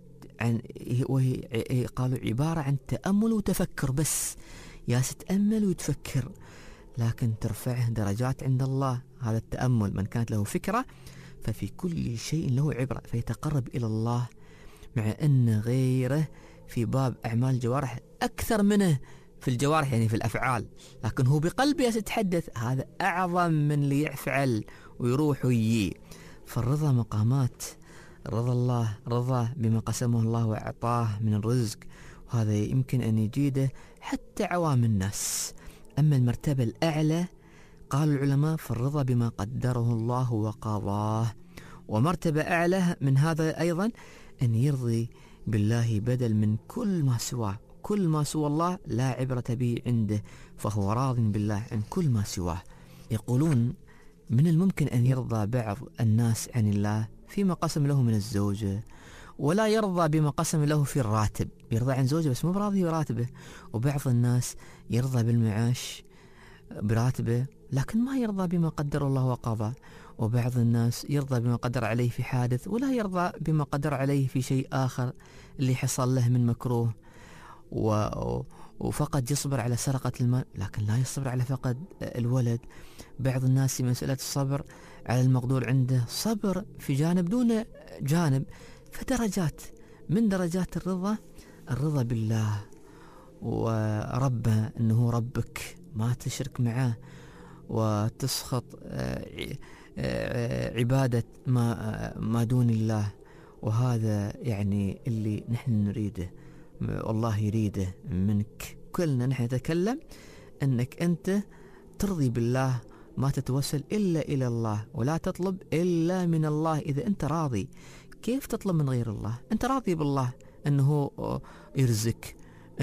وهي قالوا عبارة عن تأمل وتفكر بس، يا تتأمل وتفكر، لكن ترفعه درجات عند الله. هذا التأمل من كانت له فكرة ففي كل شيء له عبرة، فيتقرب إلى الله، مع أن غيره في باب أعمال الجوارح أكثر منه في الجوارح يعني في الأفعال، لكن هو بقلبه يتحدث، هذا أعظم من اللي يفعل ويروح ويجي. فالرضا مقامات. رضا الله رضا بما قسمه الله وأعطاه من الرزق، وهذا يمكن أن يجيده حتى عوام الناس. أما المرتبة الأعلى قال العلماء فالرضا بما قدره الله وقضاه. ومرتبة أعلى من هذا أيضا أن يرضي بالله بدل من كل ما سواه. كل ما سوى الله لا عبرة به عنده، فهو راض بالله عن كل ما سواه. يقولون من الممكن أن يرضى بعض الناس عن الله فيما قسم له من الزوجة، ولا يرضى بما قسم له في الراتب، يرضى عن زوجه بس مو براضي براتبه. وبعض الناس يرضى بالمعاش براتبه لكن ما يرضى بما قدر الله وقضى. وبعض الناس يرضى بما قدر عليه في حادث ولا يرضى بما قدر عليه في شيء آخر اللي حصل له من مكروه، وفقد يصبر على سرقة المال لكن لا يصبر على فقد الولد. بعض الناس في مسألة الصبر على المقدور عنده صبر في جانب دون جانب. فدرجات من درجات الرضا بالله وربه، أنه ربك ما تشرك معه وتسخط عبادة ما دون الله. وهذا يعني اللي نحن نريده والله يريده منك. كلنا نحن نتكلم أنك أنت ترضي بالله، ما تتوسل إلا إلى الله ولا تطلب إلا من الله. إذا أنت راضي كيف تطلب من غير الله؟ أنت راضي بالله أنه يرزق،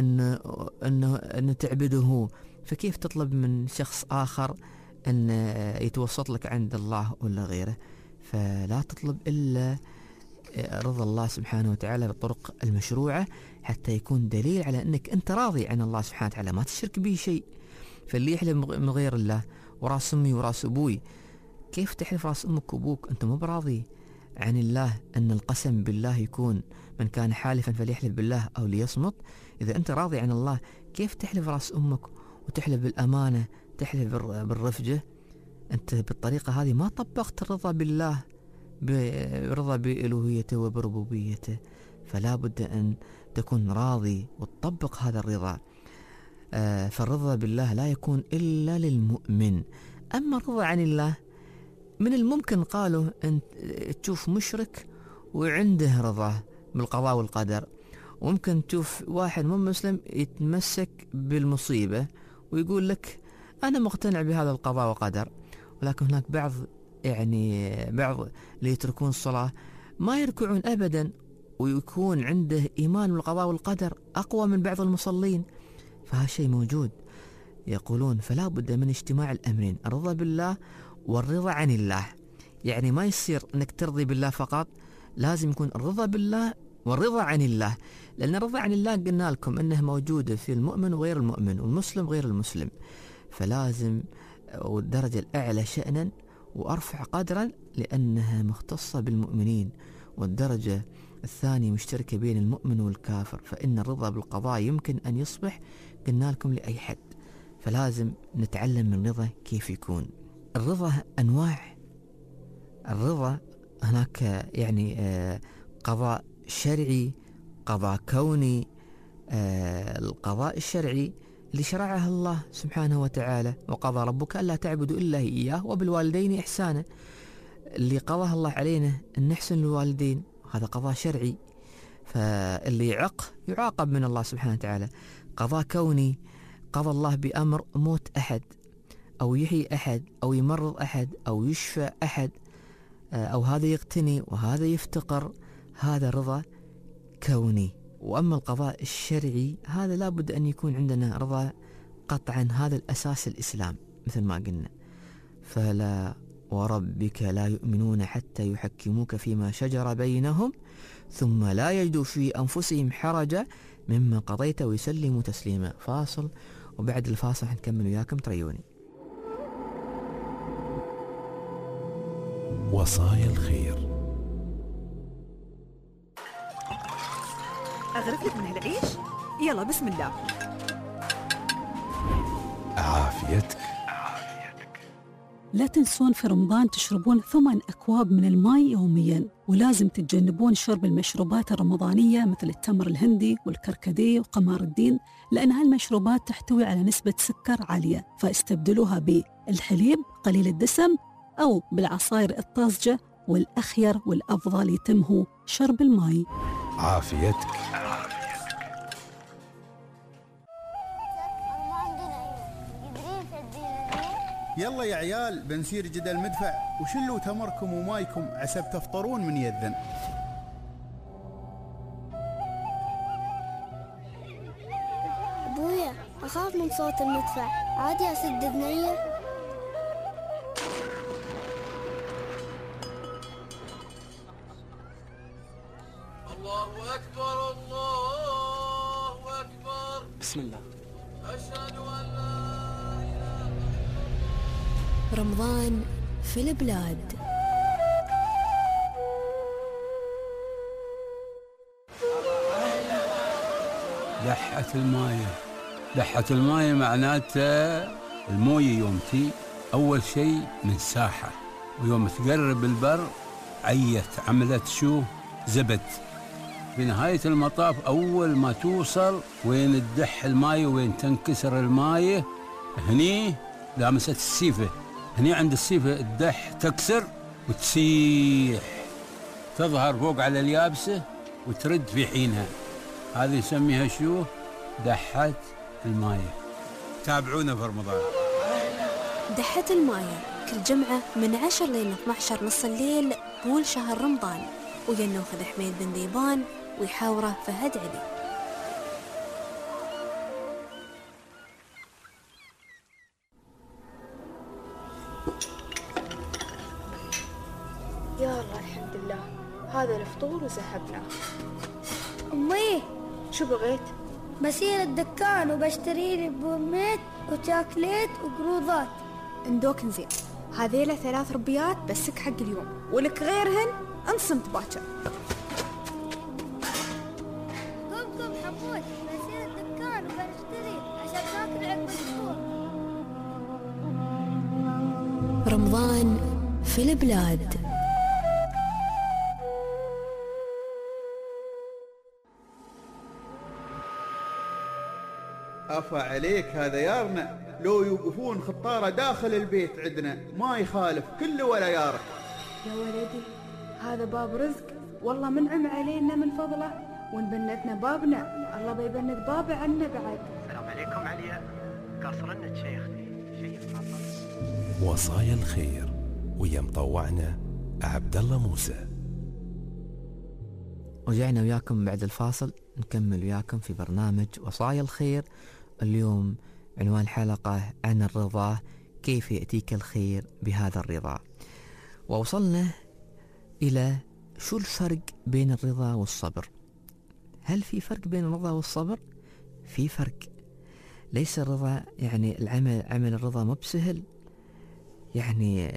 أنه تعبده، فكيف تطلب من شخص آخر أن يتوسط لك عند الله ولا غيره؟ فلا تطلب إلا رضا الله سبحانه وتعالى بالطرق المشروعة حتى يكون دليل على أنك أنت راضي عن الله سبحانه وتعالى، ما تشرك به شيء. فاللي يحلف من غير الله وراس أمي وراس أبوي، كيف تحلف راس أمك وأبوك أنت مو براضي عن الله؟ أن القسم بالله يكون من كان حالفا فليحلف بالله أو ليصمت. إذا أنت راضي عن الله كيف تحلف راس أمك وتحلف بالأمانة، تحلف بالرفجة؟ أنت بالطريقة هذه ما طبقت الرضا بالله، برضا بألوهيته وبربوبيته. فلا بد أن تكون راضي وتطبق هذا الرضا. فالرضا بالله لا يكون إلا للمؤمن. أما الرضا عن الله من الممكن قالوا أن تشوف مشرك وعنده رضا بالقضاء والقدر، وممكن تشوف واحد مو مسلم يتمسك بالمصيبة ويقول لك أنا مقتنع بهذا القضاء والقدر. ولكن هناك بعض اللي يتركون الصلاة ما يركعون أبدا ويكون عنده إيمان بالقضاء والقدر أقوى من بعض المصلين. فهالشيء موجود. يقولون فلا بد من اجتماع الأمرين، الرضا بالله والرضا عن الله. يعني ما يصير أنك ترضي بالله فقط، لازم يكون الرضا بالله والرضا عن الله. لأن الرضا عن الله قلنا لكم أنه موجودة في المؤمن وغير المؤمن والمسلم غير المسلم. فلازم والدرجة الأعلى شأنا وأرفع قدرا لأنها مختصة بالمؤمنين، والدرجة الثانية مشتركة بين المؤمن والكافر. فإن الرضا بالقضاء يمكن أن يصبح قلنا لكم لأي حد، فلازم نتعلم من الرضا كيف يكون. الرضا أنواع. الرضا هناك يعني قضاء شرعي، قضاء كوني. القضاء الشرعي اللي شرعه الله سبحانه وتعالى، وقضى ربك ألا تعبدوا إلا إياه وبالوالدين إحسانا. اللي قضاه الله علينا أن نحسن للوالدين، هذا قضاء شرعي، فاللي يعق يعاقب من الله سبحانه وتعالى. قضاء كوني، قضى الله بأمر موت أحد أو يحيي أحد أو يمرض أحد أو يشفى أحد، أو هذا يغتني وهذا يفتقر، هذا رضا كوني. وأما القضاء الشرعي هذا لابد أن يكون عندنا رضا قطعا، هذا الأساس الإسلام مثل ما قلنا. فلا وربك لا يؤمنون حتى يحكموك فيما شجر بينهم ثم لا يجدوا في أنفسهم حرجا مما قضيت ويسلموا تسليما. فاصل، وبعد الفاصل حنكمل وياكم، تريوني. وصايا الخير. أغرف لك من هالعيش؟ يلا بسم الله. عافيتك. لا تنسون في رمضان تشربون 8 أكواب من الماء يومياً، ولازم تتجنبون شرب المشروبات الرمضانية مثل التمر الهندي والكركديه وقمار الدين، لأن هالمشروبات تحتوي على نسبة سكر عالية، فاستبدلوها بالحليب قليل الدسم أو بالعصائر الطازجة، والأخير والأفضل يتم هو شرب الماء. عافيتك. يلا يا عيال بنسير جدل مدفع، وشلوا تمركم ومايكم عسب تفطرون من يذن. أبويا أخاف من صوت المدفع، عادي أسد بنية؟ الله أكبر الله أكبر. بسم الله. أشهد أن لا رمضان في البلاد. دحة المايه. دحة المايه معناته المويه يوم تي أول شيء من ساحة، ويوم تقرب البر عملت شو؟ زبد. في نهاية المطاف أول ما توصل وين تدح المايه وين تنكسر المايه، هني لامست السيفة، هني عند السيفة الدح تكسر وتسيح، تظهر فوق على اليابسة وترد في حينها. هذه يسميها شو؟ دحة المايه. تابعونا في رمضان. دحة المايه كل جمعة من 10 لين 12 نص الليل طول شهر رمضان، وينوخذ حميد بن ذيبان ويحاوره فهد علي. يا الله الحمد لله، هذا الفطور وسحبناه. أمي شو بغيت؟ بسير الدكان وبشتري لي بورميت وشاكليت وقروضات. اندوك زين، هذيلا 3 ربيات بسك حق اليوم، ولك غيرهن انصمت باكر. قم حمود، بسير الدكان وبشتري عشان ناكل عقب الفطور. رمضان في البلاد. أفا عليك هذا يارنا، لو يوقفون خطارة داخل البيت عندنا ما يخالف كل ولا يارك. يا ولدي هذا باب رزق، والله منعم علينا من فضله، ونبنتنا بابنا، الله بيبند بابه عنا بعد. السلام عليكم عليا، قصرنك شيختي شيء خاطر. وصايا الخير ويا مطوعنا عبد الله موسى. رجعنا وياكم بعد الفاصل، نكمل وياكم في برنامج وصايا الخير. اليوم عنوان الحلقة عن الرضا، كيف يأتيك الخير بهذا الرضا. ووصلنا إلى شو الفرق بين الرضا والصبر. هل في فرق بين الرضا والصبر؟ في فرق. ليس الرضا يعني عمل الرضا مو بسهل، يعني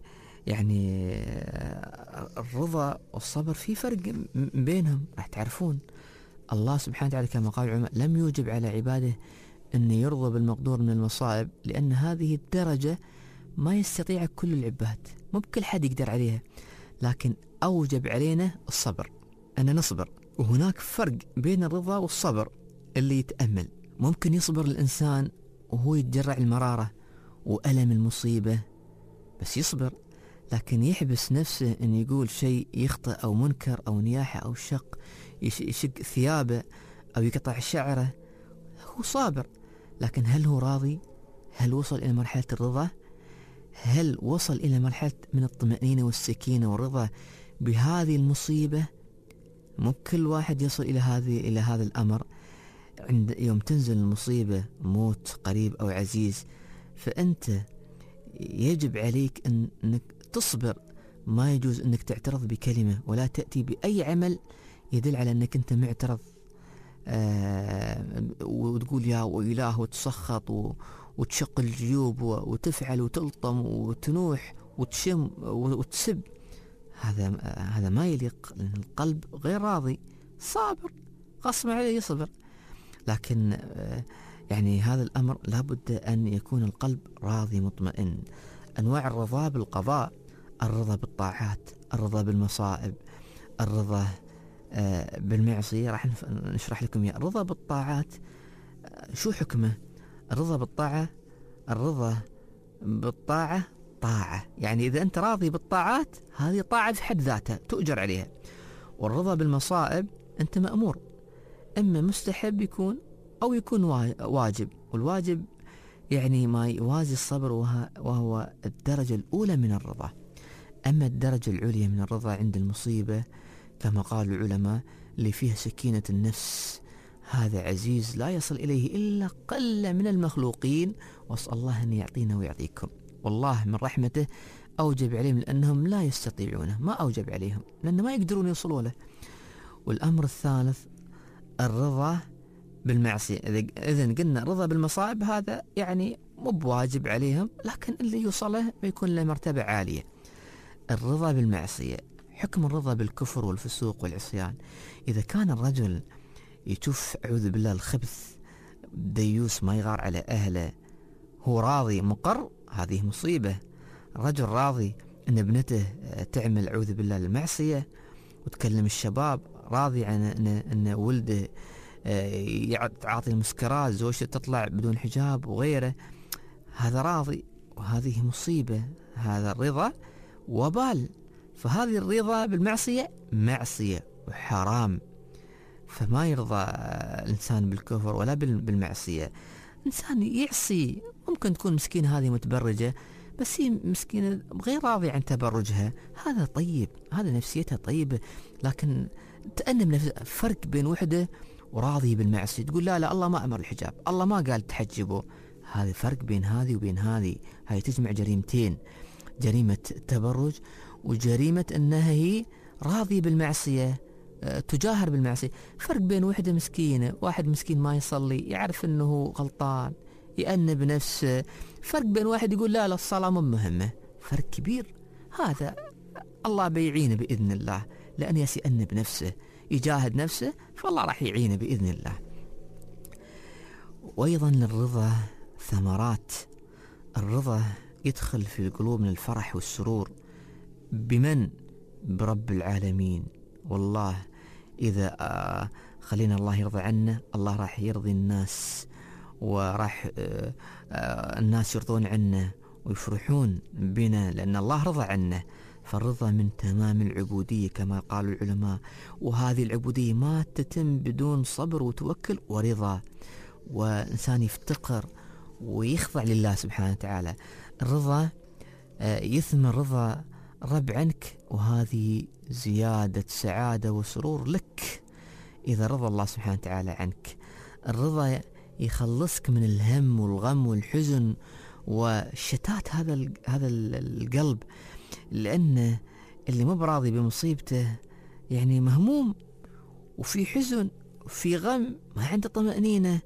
الرضا والصبر في فرق بينهم، راح تعرفون. الله سبحانه وتعالى كما قال العلماء لم يوجب على عباده أن يرضى بالمقدور من المصائب، لأن هذه الدرجة ما يستطيع كل العباد، مو بكل حد يقدر عليها، لكن أوجب علينا الصبر، أن نصبر. وهناك فرق بين الرضا والصبر. اللي يتأمل ممكن يصبر الإنسان وهو يتجرع المرارة وألم المصيبة، بس يصبر، لكن يحبس نفسه أن يقول شيء يخطئ أو منكر أو نياحة أو يشق ثيابه أو يقطع شعره، هو صابر. لكن هل هو راضي؟ هل وصل إلى مرحلة الرضا؟ هل وصل إلى مرحلة من الطمأنينة والسكينة والرضا بهذه المصيبة؟ مو كل واحد يصل إلى هذا الأمر. عند يوم تنزل المصيبة، موت قريب أو عزيز، فأنت يجب عليك أنك تصبر. ما يجوز أنك تعترض بكلمة ولا تأتي بأي عمل يدل على أنك أنت معترض، وتقول يا وإله وتسخط وتشق الجيوب وتفعل وتلطم وتنوح وتشم وتسب. هذا ما يليق، لأن القلب غير راضي، صابر، غصب عليه يصبر. لكن يعني هذا الأمر لابد أن يكون القلب راضي مطمئن. أنواع الرضا بالقضاء: الرضا بالطاعات، الرضا بالمصائب، الرضا بالمعصية. راح نشرح لكم يا الرضا بالطاعات شو حكمه. الرضا بالطاعة طاعة، يعني إذا أنت راضي بالطاعات هذه طاعة في حد ذاتها تؤجر عليها. والرضا بالمصائب أنت مأمور، إما مستحب يكون أو يكون واجب، والواجب يعني ما يوازي الصبر، وهو الدرجة الأولى من الرضا. أما الدرجة العليا من الرضا عند المصيبة كما قال العلماء اللي فيها سكينة النفس، هذا عزيز لا يصل إليه إلا قلة من المخلوقين، وأسأل الله أن يعطينا ويعطيكم. والله من رحمته أوجب عليهم لأنهم لا يستطيعونه، ما أوجب عليهم لأنه ما يقدرون يوصلوا له. والأمر الثالث الرضا بالمعصية. إذن قلنا الرضا بالمصائب هذا يعني مو بواجب عليهم، لكن اللي يوصله بيكون له مرتبة عالية. الرضا بالمعصية، حكم الرضا بالكفر والفسوق والعصيان. إذا كان الرجل يشوف أعوذ بالله الخبث، ديوس ما يغار على أهله، هو راضي مقر، هذه مصيبة. رجل راضي أن ابنته تعمل أعوذ بالله المعصية، وتكلم الشباب، راضي عن أن ولده يعطي المسكرات، زوجته تطلع بدون حجاب وغيره، هذا راضي، وهذه مصيبة. هذا الرضا وبال. فهذه الرضا بالمعصية معصية وحرام، فما يرضى الإنسان بالكفر ولا بالمعصية. إنسان يعصي، ممكن تكون مسكينة هذه متبرجة، بس هي مسكينة غير راضية عن تبرجها، هذا طيب، هذا نفسيتها طيبة. لكن تأنم نفسه. فرق بين وحدة وراضي بالمعصية تقول لا الله ما أمر الحجاب، الله ما قال تحجبوا، هذا فرق بين هذه وبين هذه. هاي تجمع جريمتين، جريمة التبرج وجريمة أنها هي راضي بالمعصية، تجاهر بالمعصية. فرق بين وحدة مسكينة، واحد مسكين ما يصلي، يعرف أنه غلطان، يأنب نفسه. فرق بين واحد يقول لا الصلاة مو مهمة، فرق كبير. هذا الله بيعينه بإذن الله، لأن يأنب نفسه، يجاهد نفسه، فالله راح يعينه بإذن الله. وأيضا للرضا ثمرات. الرضا يدخل في القلوب من الفرح والسرور. بمن؟ برب العالمين. والله إذا خلينا الله يرضى عنا، الله راح يرضي الناس، وراح الناس يرضون عنا ويفرحون بنا لأن الله رضى عنا. فالرضا من تمام العبودية كما قالوا العلماء، وهذه العبودية ما تتم بدون صبر وتوكل ورضا، وإنسان يفتقر ويخضع لله سبحانه وتعالى. الرضا يثمر رضا الرب عنك، وهذه زيادة سعادة وسرور لك إذا رضى الله سبحانه وتعالى عنك. الرضا يخلصك من الهم والغم والحزن وشتات هذا القلب، لأن اللي ما براضي بمصيبته يعني مهموم وفي حزن وفي غم، ما عنده طمأنينة،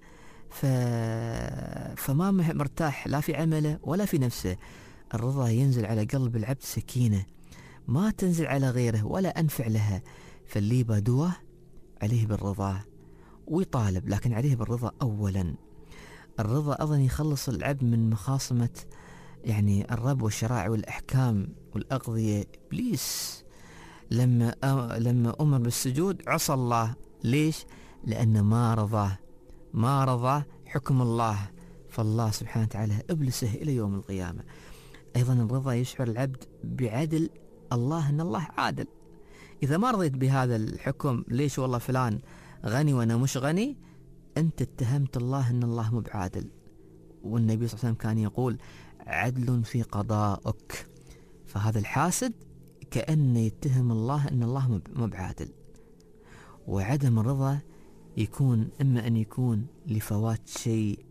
فما مرتاح لا في عمله ولا في نفسه. الرضا ينزل على قلب العبد سكينة ما تنزل على غيره ولا أنفع لها. فاللي بدوه عليه بالرضا ويطالب، لكن عليه بالرضا أولا. الرضا أيضا يخلص العبد من مخاصمة يعني الرب والشرائع والأحكام والأقضية. إبليس لما أمر بالسجود عصى الله. ليش؟ لأنه ما رضى حكم الله، فالله سبحانه وتعالى أبلسه إلى يوم القيامة. أيضا الرضا يشعر العبد بعدل الله، أن الله عادل. إذا ما رضيت بهذا الحكم، ليش والله فلان غني وأنا مش غني، أنت اتهمت الله أن الله مو بعادل. والنبي صلى الله عليه وسلم كان يقول عدل في قضائك. فهذا الحاسد كأنه يتهم الله أن الله مو بعادل. وعدم الرضا يكون إما أن يكون لفوات شيء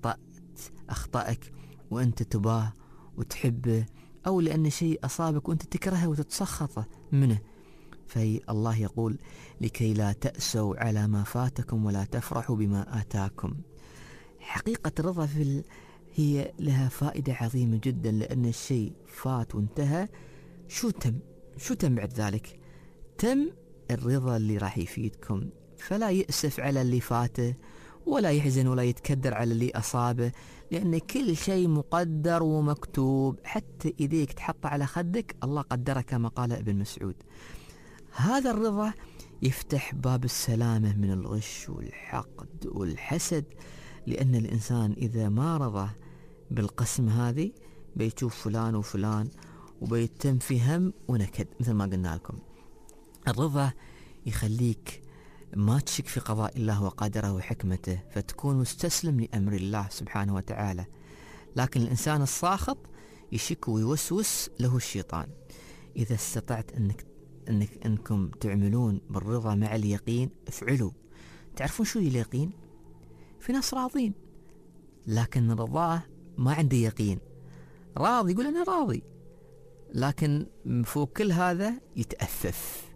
أخطأك وأنت تباه وتحبه، أو لأن شيء أصابك وأنت تكرهه وتتسخط منه. الله يقول لكي لا تأسوا على ما فاتكم ولا تفرحوا بما آتاكم. حقيقة الرضا هي لها فائدة عظيمة جدا، لأن الشيء فات وانتهى. شو تم بعد ذلك؟ تم الرضا اللي راح يفيدكم، فلا يأسف على اللي فاته ولا يحزن ولا يتكدر على اللي أصابه، لأن كل شيء مقدر ومكتوب. حتى إيديك تحط على خدك الله قدرها كما قال ابن مسعود. هذا الرضا يفتح باب السلامة من الغش والحقد والحسد، لأن الإنسان إذا ما رضى بالقسم هذه بيشوف فلان وفلان وبيتم في هم ونكد. مثل ما قلنا لكم، الرضا يخليك ما تشك في قضاء الله وقدره وحكمته، فتكون مستسلم لأمر الله سبحانه وتعالى. لكن الإنسان الساخط يشك ويوسوس له الشيطان. إذا استطعت أنكم تعملون بالرضا مع اليقين افعلوا. تعرفون شو اليقين؟ في ناس راضين لكن رضاه ما عنده يقين، راضي يقول أنا راضي، لكن فوق كل هذا يتأفف.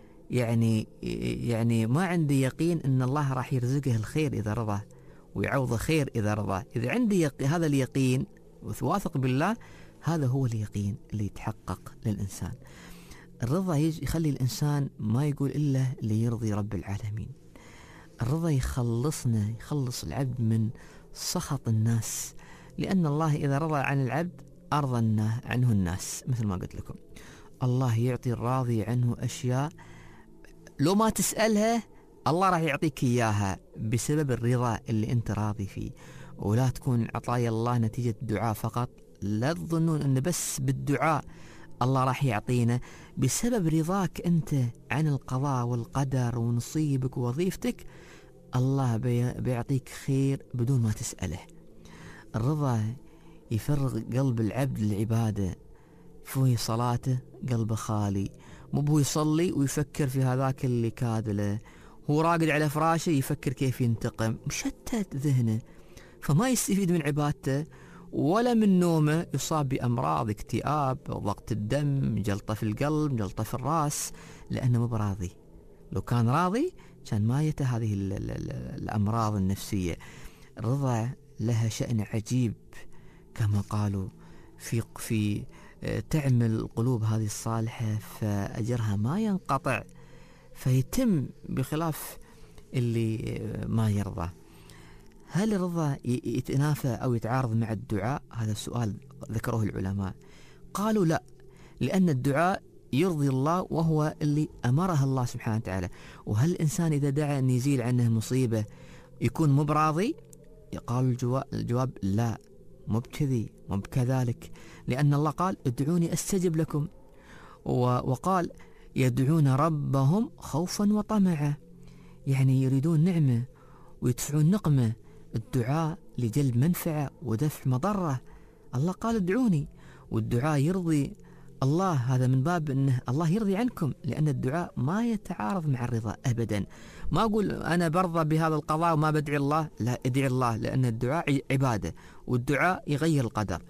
يعني ما عنده يقين أن الله راح يرزقه الخير إذا رضى ويعوضه خير إذا رضى. إذا عندي هذا اليقين وواثق بالله، هذا هو اليقين اللي يتحقق للإنسان. الرضا يخلي الإنسان ما يقول إلا ليرضي رب العالمين. الرضا يخلص العبد من سخط الناس، لأن الله إذا رضى عن العبد أرضى عنه الناس. مثل ما قلت لكم، الله يعطي الراضي عنه أشياء لو ما تسألها الله راح يعطيك إياها بسبب الرضا اللي أنت راضي فيه. ولا تكون عطايا الله نتيجة الدعاء فقط. لا تظنون أن بس بالدعاء الله راح يعطينا، بسبب رضاك أنت عن القضاء والقدر ونصيبك ووظيفتك الله بيعطيك خير بدون ما تسأله. الرضا يفرغ قلب العبد للعبادة. في صلاته قلبه خالي، مو هو يصلي ويفكر في هذاك اللي كادله، هو راقد على فراشه يفكر كيف ينتقم، مشتت ذهنه، فما يستفيد من عبادته ولا من نومه. يصاب بأمراض اكتئاب، ضغط الدم، جلطة في القلب، جلطة في الرأس، لأنه مو براضي. لو كان راضي كان ما يته هذه الأمراض النفسية. الرضا لها شأن عجيب كما قالوا في تعمل القلوب هذه الصالحة فأجرها ما ينقطع، فيتم بخلاف اللي ما يرضى. هل الرضا يتنافى أو يتعارض مع الدعاء؟ هذا السؤال ذكره العلماء. قالوا لا، لأن الدعاء يرضي الله وهو اللي أمره الله سبحانه وتعالى. وهل الإنسان إذا دعا أن يزيل عنه مصيبة يكون مو براضي؟ قال الجواب لا، مو بكذي، مو بكذلك، لأن الله قال ادعوني أستجب لكم، وقال يدعون ربهم خوفا وطمعا، يعني يريدون نعمة ويدفعون نقمة. الدعاء لجلب منفعة ودفع مضرة. الله قال ادعوني، والدعاء يرضي الله. هذا من باب أنه الله يرضي عنكم، لأن الدعاء ما يتعارض مع الرضا أبدا. ما أقول أنا برضى بهذا القضاء وما بدعي الله، لا، ادعي الله، لأن الدعاء عبادة والدعاء يغير القدر.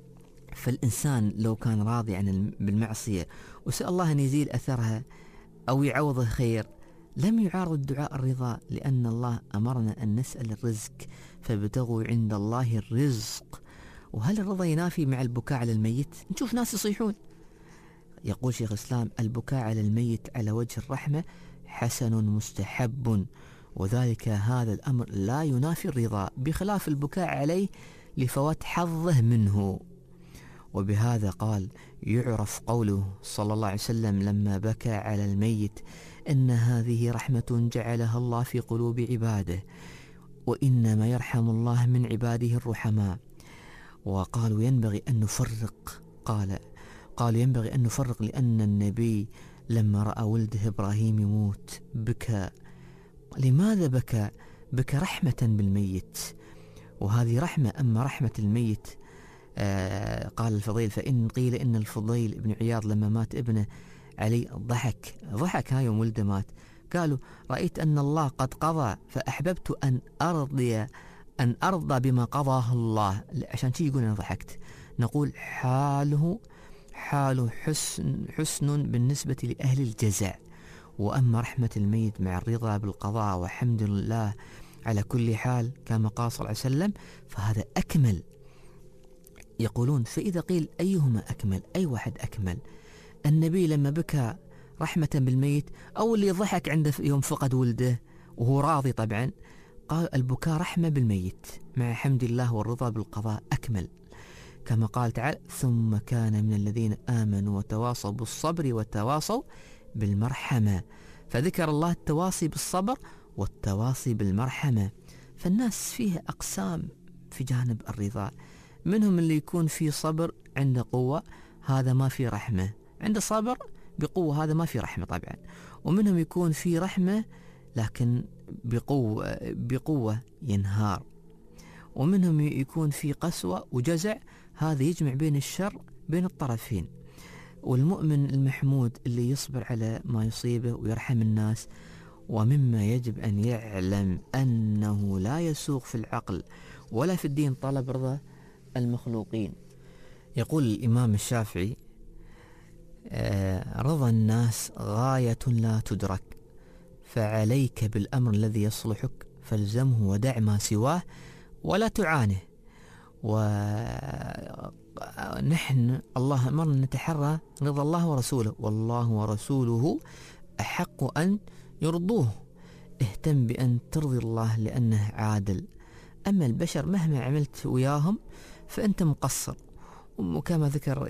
فالإنسان لو كان راضي عن بالمعصية وسأل الله أن يزيل أثرها أو يعوضه خير، لم يعارض الدعاء الرضا، لأن الله أمرنا أن نسأل الرزق، فابتغوا عند الله الرزق. وهل الرضا ينافي مع البكاء على الميت؟ نشوف ناس يصيحون. يقول شيخ الإسلام البكاء على الميت على وجه الرحمة حسن مستحب، وذلك هذا الأمر لا ينافي الرضا، بخلاف البكاء عليه لفوات حظه منه. وبهذا قال يعرف قوله صلى الله عليه وسلم لما بكى على الميت: إن هذه رحمة جعلها الله في قلوب عباده، وإنما يرحم الله من عباده الرحماء. وقالوا ينبغي أن نفرق، قالوا ينبغي أن نفرق، لأن النبي لما رأى ولده إبراهيم يموت بكى. لماذا بكى؟ بكى رحمة بالميت، وهذه رحمة. أما رحمة الميت قال الفضيل: فإن قيل إن الفضيل بن عياض لما مات ابنه علي ضحك يوم ولده مات. قالوا: رأيت أن الله قد قضى فأحببت أن أرضى بما قضاه الله. عشان شي يقول أنا ضحكت. نقول حاله حسن بالنسبة لأهل الجزع. وأما رحمة الميت مع الرضا بالقضاء وحمد الله على كل حال كما قال صلى الله عليه وسلم فهذا أكمل. يقولون: فإذا قيل أيهما أكمل، أي واحد أكمل؟ النبي لما بكى رحمة بالميت، أو اللي ضحك عنده يوم فقد ولده وهو راضي؟ طبعا قال البكاء رحمة بالميت مع حمد الله والرضا بالقضاء أكمل، كما قال تعالى: ثم كان من الذين آمنوا وتواصوا بالصبر وتواصوا بالمرحمة. فذكر الله التواصي بالصبر والتواصي بالمرحمة. فالناس فيها أقسام في جانب الرضا، منهم اللي يكون في صبر عنده قوة، هذا ما في رحمة، عنده صبر بقوة، هذا ما في رحمة طبعا. ومنهم يكون في رحمة لكن بقوة ينهار. ومنهم يكون في قسوة وجزع، هذا يجمع بين الشر بين الطرفين. والمؤمن المحمود اللي يصبر على ما يصيبه ويرحم الناس. ومما يجب أن يعلم أنه لا يسوغ في العقل ولا في الدين طلب رضا المخلوقين. يقول الإمام الشافعي: رضا الناس غاية لا تدرك، فعليك بالأمر الذي يصلحك فالزمه ودع ما سواه ولا تعانه. ونحن الله أمرنا نتحرى رضا الله ورسوله، والله ورسوله أحق أن يرضوه. اهتم بأن ترضي الله لأنه عادل. أما البشر مهما عملت وياهم فأنت مقصر. وكما ذكر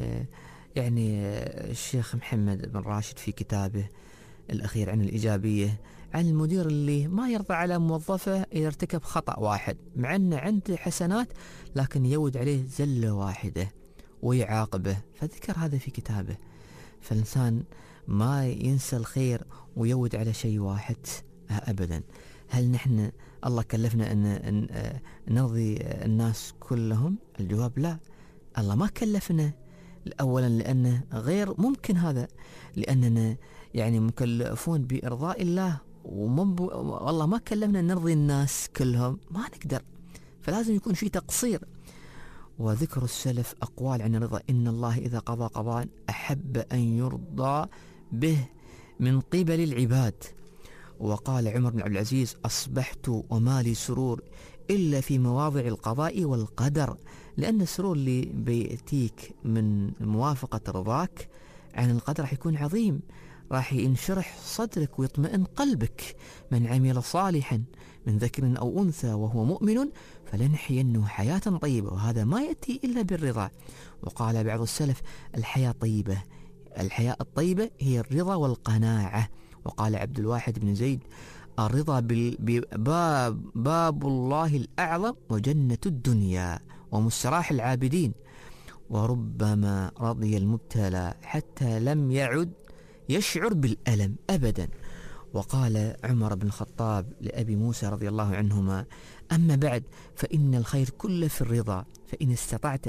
يعني الشيخ محمد بن راشد في كتابه الأخير عن الإيجابية، عن المدير اللي ما يرضى على موظفه إذا ارتكب خطأ واحد، مع أنه عنده حسنات لكن يود عليه زلة واحدة ويعاقبه. فذكر هذا في كتابه. فالإنسان ما ينسى الخير ويود على شيء واحد أبدا. هل نحن الله كلفنا أن نرضي الناس كلهم؟ الجواب لا، الله ما كلفنا. أولا لأنه غير ممكن هذا، لأننا يعني مكلفون بإرضاء الله، والله ما كلفنا نرضي الناس كلهم، ما نقدر. فلازم يكون في تقصير. وذكر السلف أقوال عن الرضا: إن الله إذا قضى قضاء أحب أن يرضى به من قبل العباد. وقال عمر بن عبد العزيز: أصبحت وما لي سرور إلا في مواضع القضاء والقدر. لأن السرور اللي بيأتيك من موافقة رضاك عن القدر راح يكون عظيم، راح ينشرح صدرك ويطمئن قلبك. من عمل صالحا من ذكر أو أنثى وهو مؤمن فلنحيينه حياة طيبة، وهذا ما يأتي إلا بالرضا. وقال بعض السلف: الحياة طيبة، الحياة الطيبة هي الرضا والقناعة. وقال عبد الواحد بن زيد: الرضا باب الله الأعظم وجنة الدنيا ومستراح العابدين. وربما رضي المبتلى حتى لم يعد يشعر بالألم أبدا. وقال عمر بن الخطاب لأبي موسى رضي الله عنهما: أما بعد فإن الخير كله في الرضا، فإن استطعت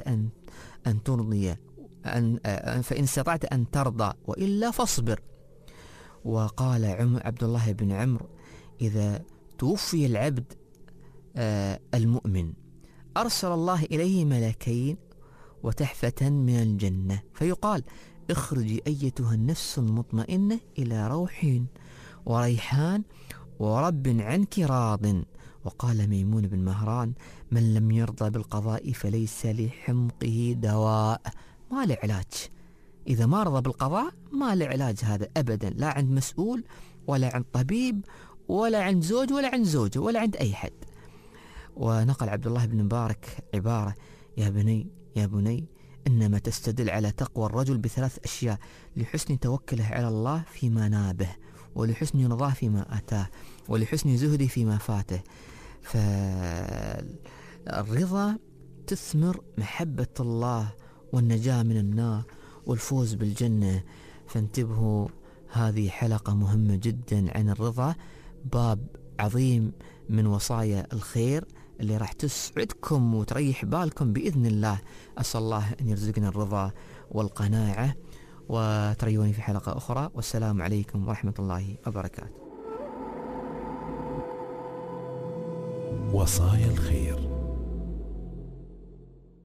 أن ترضى وإلا فاصبر. وقال عبد الله بن عمرو: إذا توفي العبد المؤمن أرسل الله إليه ملكين وتحفة من الجنة فيقال: اخرجي أيتها النفس المطمئنة إلى روح وريحان ورب عنك راض. وقال ميمون بن مهران: من لم يرضى بالقضاء فليس لحمقه دواء. ما له علاج، إذا ما رضى بالقضاء ما له علاج هذا أبدا، لا عند مسؤول ولا عند طبيب ولا عند زوج ولا عند زوجة ولا عند أي حد. ونقل عبد الله بن مبارك عبارة: يا بني إنما تستدل على تقوى الرجل ب3 أشياء: لحسن توكله على الله فيما نابه، ولحسن رضاه فيما أتاه، ولحسن زهده فيما فاته. فالرضا تثمر محبة الله والنجاة من النار والفوز بالجنة. فانتبهوا، هذه حلقة مهمة جدا عن الرضا، باب عظيم من وصايا الخير اللي راح تسعدكم وتريح بالكم بإذن الله. أسأل الله أن يرزقنا الرضا والقناعة، وتريوني في حلقة أخرى، والسلام عليكم ورحمة الله وبركاته. وصايا الخير.